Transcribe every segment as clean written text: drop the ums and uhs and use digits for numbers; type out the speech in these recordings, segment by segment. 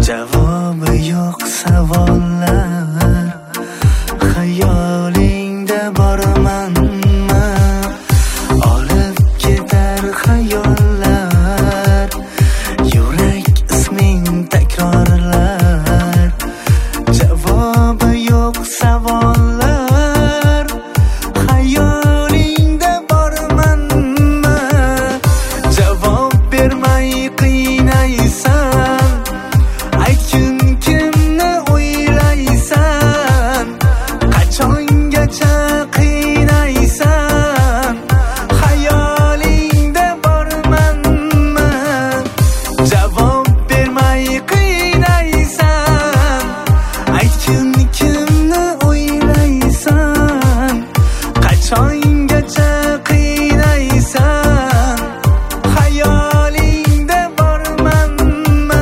Javobi yo'q savollar, xayolingda bormanmi? Olib ketar xayollar, yurak isming takrorlar. Javobi yo'q savollar, xayolingda bormanmi? Javob bermay qiynaysan, aytgin kimni o'ylaysan? Qachongacha qiynaysan, xayolingda bormanmi? Javob bermay qiynaysan, aytgin kimni o'ylaysan? Qachongacha qiynaysan, xayolingda bormanmi?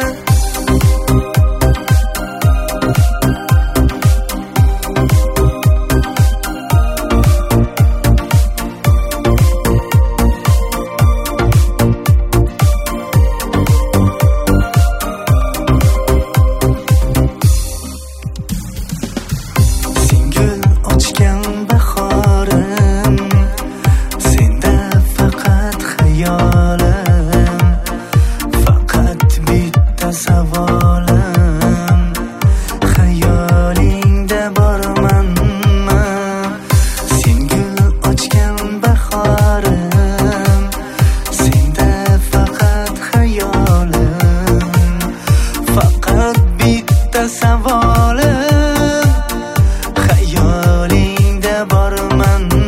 Sen gul ochgan bahorim, senda faqat xayolim, faqat bitta savolim, xayolingda bormanmi? Sen gul ochgan bahorim, senda faqat xayolim, faqat bitta savolim, xayolingda bormanmi?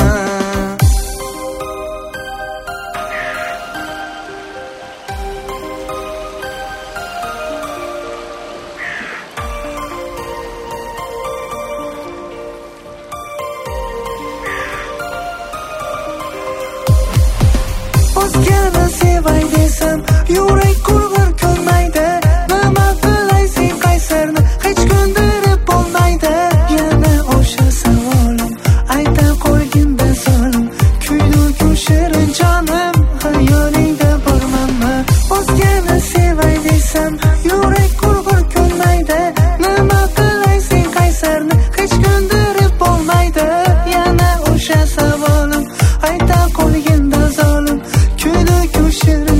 O'zgani sevay desam, yurak qurg'ur ko'rmaydi. Nima qilay sen qaysarni hech ko'ndirib bo'lmaydi. Yana o'sha savolim, ayta qo'ygin-da zolim, kuydi-ku shirin jonim, xayolingda bormanmi? O'zgani sevay desam, yurak qurg'ur ko'rmaydi. Nima qilay sen qaysarni hech ko'ndirib bo'lmaydi. Yana o'sha savolim, ayta qo'ygin-da zolim, kuydi-ku shirin